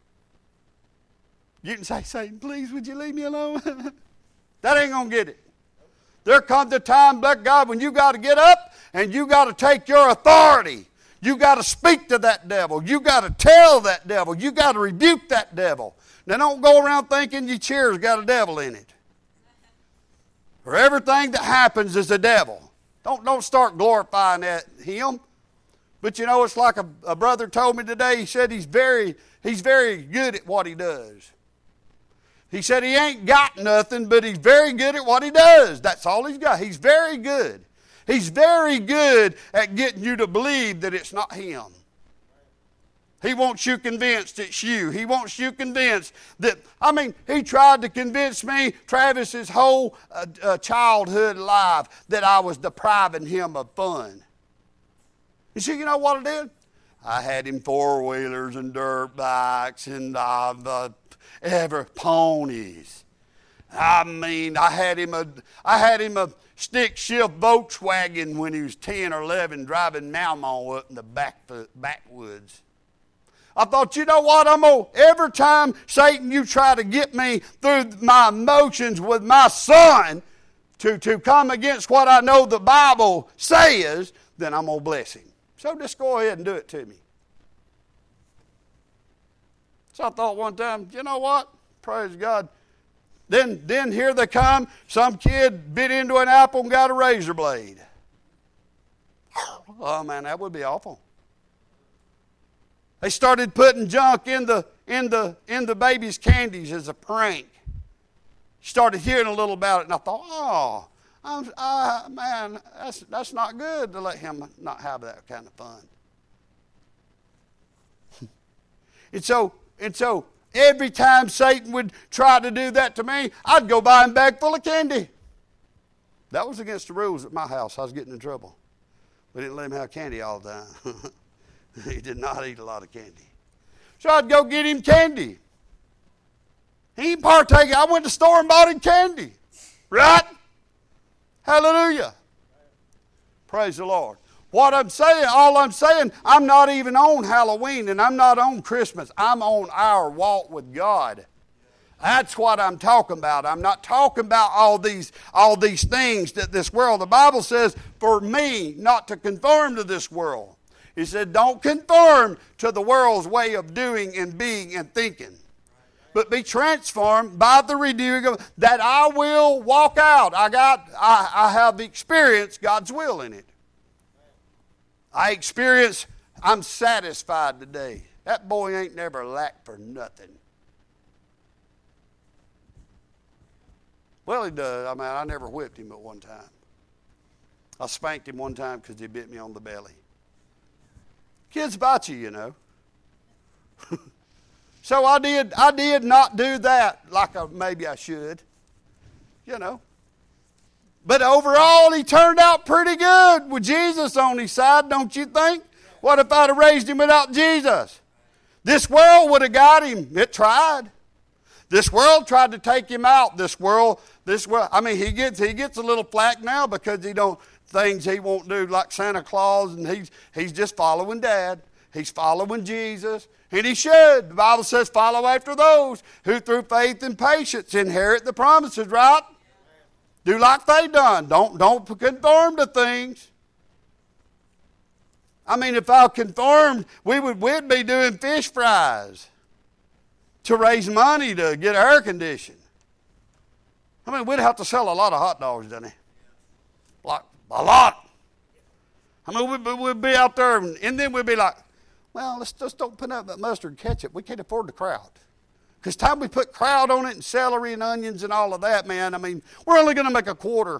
You can say, Satan, please, would you leave me alone? That ain't going to get it. There comes a time, bless God, when you got to get up and you got to take your authority. You got to speak to that devil. You got to tell that devil. You got to rebuke that devil. Now, don't go around thinking your chair's got a devil in it. Or everything that happens is a devil. Don't, don't start glorifying that him. But you know, it's like a, a brother told me today. He said he's very, he's very good at what he does. He said he ain't got nothing, but he's very good at what he does. That's all he's got. He's very good. He's very good at getting you to believe that it's not him. He wants you convinced it's you. He wants you convinced that, I mean, he tried to convince me, Travis's whole uh, uh, childhood life, that I was depriving him of fun. You see, you know what I did? I had him four-wheelers and dirt bikes and uh, uh, ever ponies. I mean, I had him a, I had him a stick shift Volkswagen when he was ten or eleven, driving Malmo up in the back, backwoods. I thought, you know what, I'm going to, every time Satan, you try to get me through my emotions with my son to, to come against what I know the Bible says, then I'm going to bless him. So just go ahead and do it to me. So I thought one time, you know what, praise God. Then, then here they come, some kid bit into an apple and got a razor blade. Oh man, that would be awful. They started putting junk in the in the in the baby's candies as a prank. Started hearing a little about it, and I thought, oh, I'm, uh, man, that's that's not good to let him not have that kind of fun. and so and so every time Satan would try to do that to me, I'd go buy him a bag full of candy. That was against the rules at my house. I was getting in trouble. We didn't let him have candy all the time. He did not eat a lot of candy. So I'd go get him candy. He ain't partaking. I went to the store and bought him candy. Right? Hallelujah. Praise the Lord. What I'm saying, all I'm saying, I'm not even on Halloween and I'm not on Christmas. I'm on our walk with God. That's what I'm talking about. I'm not talking about all these, all these things that this world. The Bible says, for me not to conform to this world. He said, don't conform to the world's way of doing and being and thinking, but be transformed by the renewing of that I will walk out. I got, I, I have experienced God's will in it. I experience, I'm satisfied today. That boy ain't never lacked for nothing. Well, he does. I mean, I never whipped him at one time. I spanked him one time because he bit me on the belly. Kids bite you, you know. So I did I did not do that like I, maybe I should, you know. But overall, he turned out pretty good with Jesus on his side, don't you think? What if I'd have raised him without Jesus? This world would have got him. It tried. This world tried to take him out. This world, this world. I mean, he gets he gets a little flack now because he don't. Things he won't do like Santa Claus, and he's he's just following Dad. He's following Jesus, and he should. The Bible says follow after those who through faith and patience inherit the promises, right? Do like they done. Don't, don't conform to things. I mean, if I conformed, we would we'd be doing fish fries to raise money to get air conditioned. I mean, we'd have to sell a lot of hot dogs, doesn't it? Like a lot. I mean, we'd, we'd be out there, and, and then we'd be like, well, let's just don't put up that mustard and ketchup. We can't afford the crowd. Because time we put crowd on it and celery and onions and all of that, man, I mean, we're only going to make a quarter.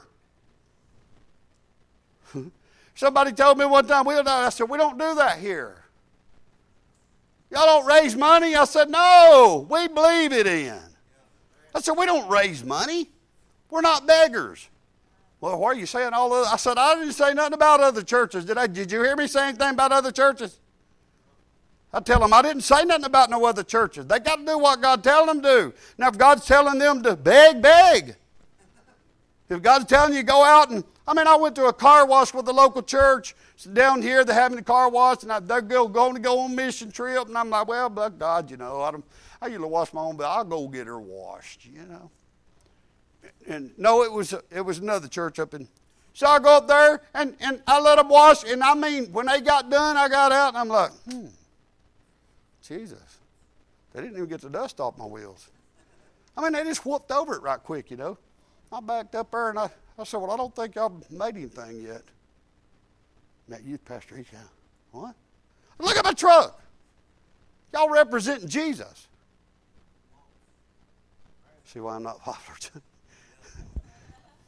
Somebody told me one time, we don't, I said, we don't do that here. Y'all don't raise money? I said, no, we believe it in. I said, we don't raise money. We're not beggars. Well, why are you saying all of that? I said, I didn't say nothing about other churches. Did I? Did you hear me say anything about other churches? I tell them, I didn't say nothing about no other churches. They got to do what God telling them to do. Now, if God's telling them to beg, beg. If God's telling you to go out and, I mean, I went to a car wash with the local church. So down here, they're having a car wash, and I, they're going to go on a mission trip. And I'm like, well, but God, you know, I, don't, I usually wash my own, but I'll go get her washed, you know. And no, it was it was another church up in. So I go up there, and, and I let them wash. And I mean, when they got done, I got out, and I'm like, hmm, Jesus. They didn't even get the dust off my wheels. I mean, they just whooped over it right quick, you know. I backed up there, and I, I said, well, I don't think y'all made anything yet. And that youth pastor, he said, what? Look at my truck. Y'all representing Jesus. See why I'm not popular?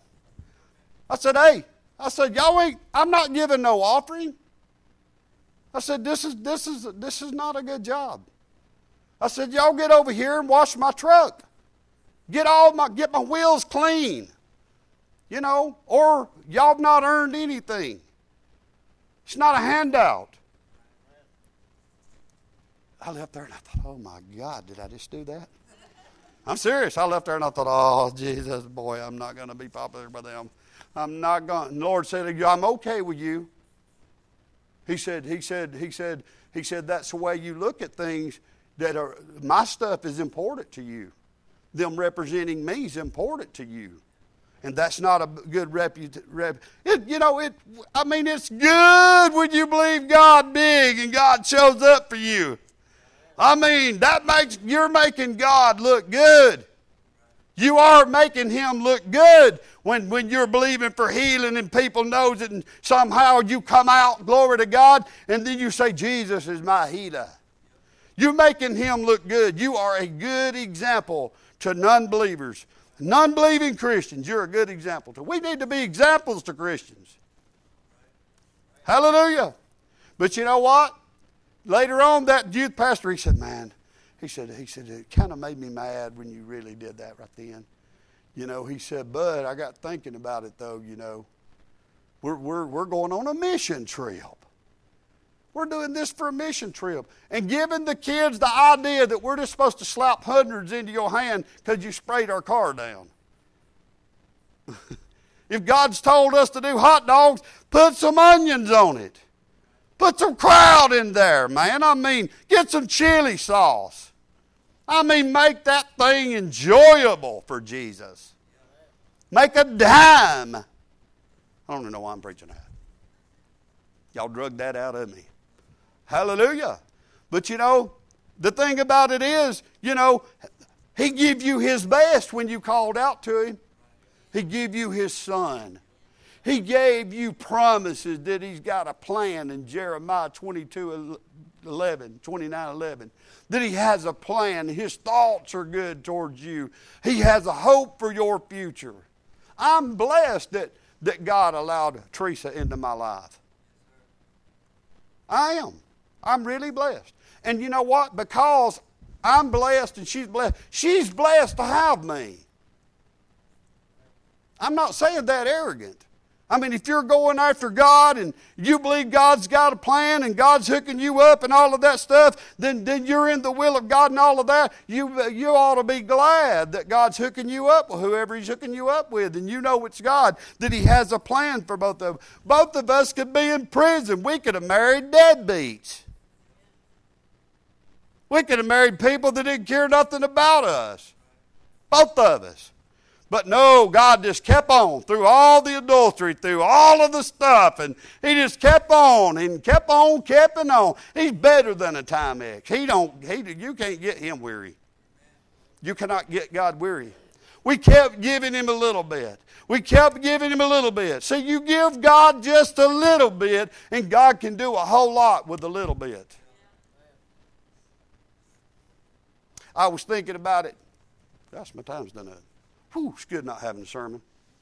I said, hey, I said, y'all ain't, I'm not giving no offering. I said, this is, this is, this is not a good job. I said, y'all get over here and wash my truck. Get all my, get my wheels clean. You know, or y'all have not earned anything. It's not a handout. I left there and I thought, oh my God, did I just do that? I'm serious. I left there and I thought, oh, Jesus, boy, I'm not going to be popular with them. I'm not going. And the Lord said, I'm okay with you. He said, he said, he said, he said, that's the way you look at things. That are, my stuff is important to you. Them representing me is important to you. And that's not a good reputation. Rep, it, you know, it. I mean, it's good when you believe God big and God shows up for you. I mean, that makes, you're making God look good. You are making Him look good when, when you're believing for healing and people knows it and somehow you come out, glory to God, and then you say, Jesus is my healer. You're making Him look good. You are a good example to non-believers. Non-believing Christians, you're a good example to. We need to be examples to Christians. Hallelujah. But you know what? Later on, that youth pastor, he said, man, he said, he said, it kind of made me mad when you really did that right then. You know, he said, Bud, I got thinking about it though, you know. We're, we're, we're going on a mission trip. We're doing this for a mission trip. And giving the kids the idea that we're just supposed to slap hundreds into your hand because you sprayed our car down. If God's told us to do hot dogs, put some onions on it. Put some crowd in there, man. I mean, get some chili sauce. I mean, make that thing enjoyable for Jesus. Make a dime. I don't even know why I'm preaching that. Y'all drug that out of me. Hallelujah. But you know, the thing about it is, you know, He gave you His best when you called out to Him. He gave you His Son. He gave you promises that He's got a plan in Jeremiah twenty-two eleven, twenty-nine eleven. That He has a plan. His thoughts are good towards you. He has a hope for your future. I'm blessed that, that God allowed Teresa into my life. I am. I'm really blessed. And you know what? Because I'm blessed and she's blessed, she's blessed to have me. I'm not saying that arrogant. I mean, if you're going after God and you believe God's got a plan and God's hooking you up and all of that stuff, then, then you're in the will of God and all of that. You, you ought to be glad that God's hooking you up with whoever He's hooking you up with. And you know it's God, that He has a plan for both of them. Both of us could be in prison. We could have married deadbeats. We could have married people that didn't care nothing about us. Both of us. But no, God just kept on through all the adultery, through all of the stuff, and He just kept on and kept on, kept on. He's better than a Timex. He don't. He, you can't get Him weary. You cannot get God weary. We kept giving Him a little bit. We kept giving Him a little bit. See, you give God just a little bit, and God can do a whole lot with a little bit. I was thinking about it. Gosh, my time's done up. Whew, it's good not having a sermon.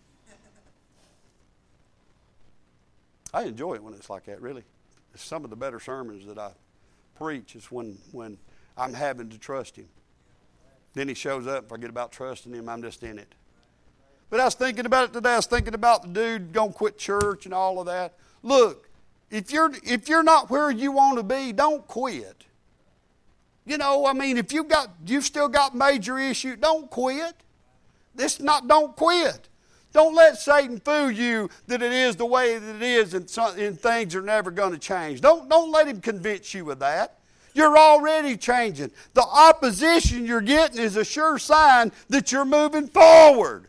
I enjoy it when it's like that, really. It's some of the better sermons that I preach is when, when I'm having to trust Him. Then He shows up. If I get about trusting Him, I'm just in it. But I was thinking about it today. I was thinking about the dude going to quit church and all of that. Look, if you're, if you're not where you want to be, don't quit. You know, I mean, if you've got, you've still got major issues, don't quit. This not, don't quit. Don't let Satan fool you that it is the way that it is and, some, and things are never going to change. Don't, don't let him convince you of that. You're already changing. The opposition you're getting is a sure sign that you're moving forward.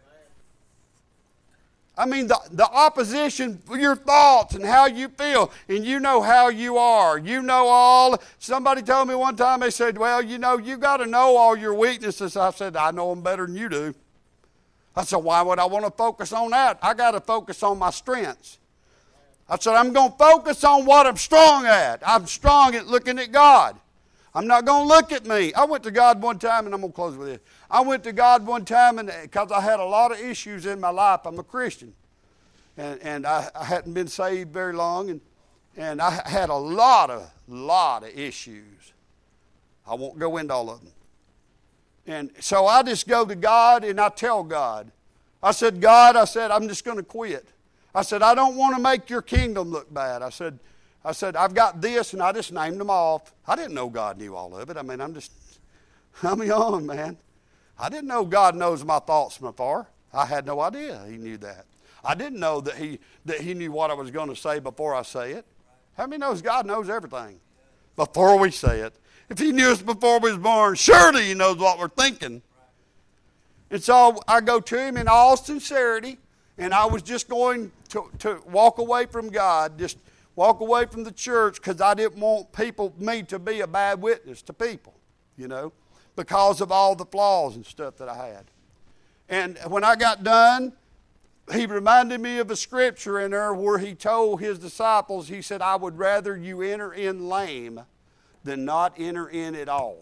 I mean, the, the opposition, your thoughts and how you feel, and you know how you are. You know all. Somebody told me one time, they said, well, you know, you got to know all your weaknesses. I said, I know them better than you do. I said, why would I want to focus on that? I got to focus on my strengths. I said, I'm going to focus on what I'm strong at. I'm strong at looking at God. I'm not going to look at me. I went to God one time, and I'm going to close with this. I went to God one time and because I had a lot of issues in my life. I'm a Christian. And, and I, I hadn't been saved very long. And, And I had a lot of, lot of issues. I won't go into all of them. And so I just go to God and I tell God. I said, God, I said, I'm just going to quit. I said, I don't want to make your kingdom look bad. I said, I said, I've got this, and I just named them off. I didn't know God knew all of it. I mean, I'm just, I'm young, man. I didn't know God knows my thoughts from afar. I had no idea He knew that. I didn't know that He that He knew what I was going to say before I say it. How many knows God knows everything before we say it? If He knew us before we was born, surely He knows what we're thinking. And so I go to Him in all sincerity, and I was just going to, to walk away from God, just walk away from the church, because I didn't want people, me to be a bad witness to people, you know, because of all the flaws and stuff that I had. And when I got done, He reminded me of a scripture in there where He told His disciples, He said, I would rather you enter in lame than not enter in at all.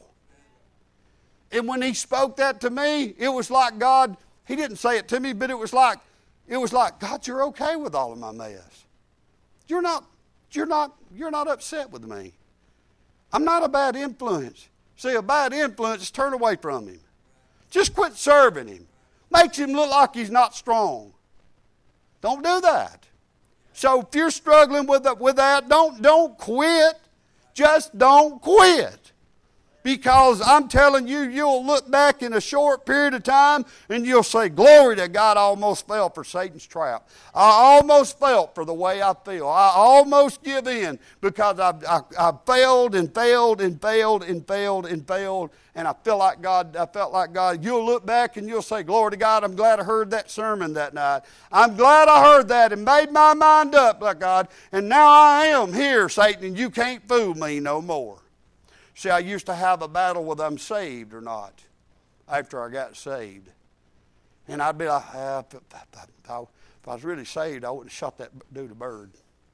And when He spoke that to me, it was like God, He didn't say it to me, but it was like, it was like, God, you're okay with all of my mess. You're not, you're not, you're not upset with me. I'm not a bad influence. See, a bad influence is turn away from Him. Just quit serving Him. Makes Him look like He's not strong. Don't do that. So if you're struggling with that, with that, don't, don't quit. Just don't quit. Because I'm telling you, you'll look back in a short period of time and you'll say, glory to God, I almost fell for Satan's trap. I almost felt for the way I feel. I almost give in because I've, I, I failed and failed and failed and failed and failed. And I feel like God, I felt like God. You'll look back and you'll say, glory to God, I'm glad I heard that sermon that night. I'm glad I heard that and made my mind up, like God. And now I am here, Satan, and you can't fool me no more. See, I used to have a battle with I'm saved or not after I got saved. And I'd be like, ah, if, if, I, if I was really saved, I wouldn't have shot that dude a bird.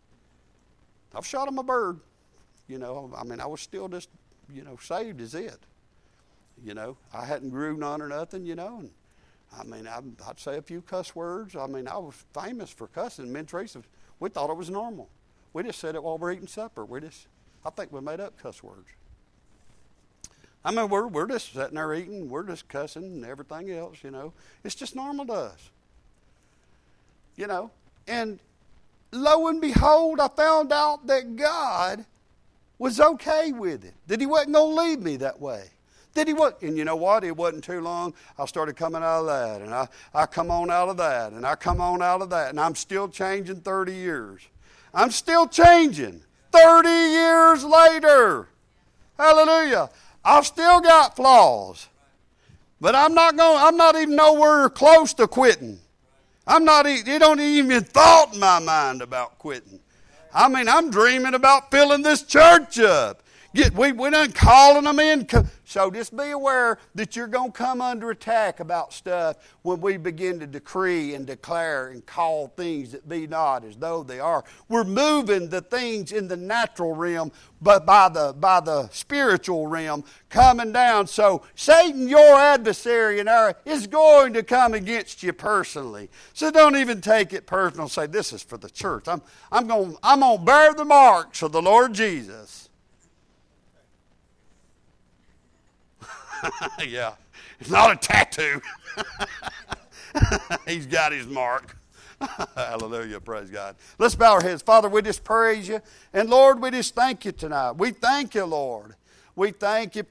I've shot him a bird. You know, I mean, I was still just, you know, saved is it. You know, I hadn't grew none or nothing, you know. And I mean, I'd, I'd say a few cuss words. I mean, I was famous for cussing. Me and Teresa, we thought it was normal. We just said it while we're eating supper. We just, I think we made up cuss words. I mean, we're, we're just sitting there eating, we're just cussing and everything else, you know. It's just normal to us. You know, and lo and behold, I found out that God was okay with it, that He wasn't going to leave me that way. That He wasn't, and you know what? It wasn't too long, I started coming out of that, and I, I come on out of that, and I come on out of that, and I'm still changing thirty years. I'm still changing thirty years later. Hallelujah. I've still got flaws, but I'm not going. I'm not even nowhere close to quitting. I'm not. It don't even thought in my mind about quitting. I mean, I'm dreaming about filling this church up. Get we we done calling them in. So just be aware that you're going to come under attack about stuff when we begin to decree and declare and call things that be not as though they are. We're moving the things in the natural realm, but by the by the spiritual realm coming down. So Satan, your adversary in our, is going to come against you personally. So don't even take it personal. Say this is for the church. I'm I'm going I'm going to bear the marks of the Lord Jesus. Yeah, it's not a tattoo. He's got his mark. Hallelujah, praise God. Let's bow our heads. Father, we just praise you. And Lord, we just thank you tonight. We thank you, Lord. We thank you.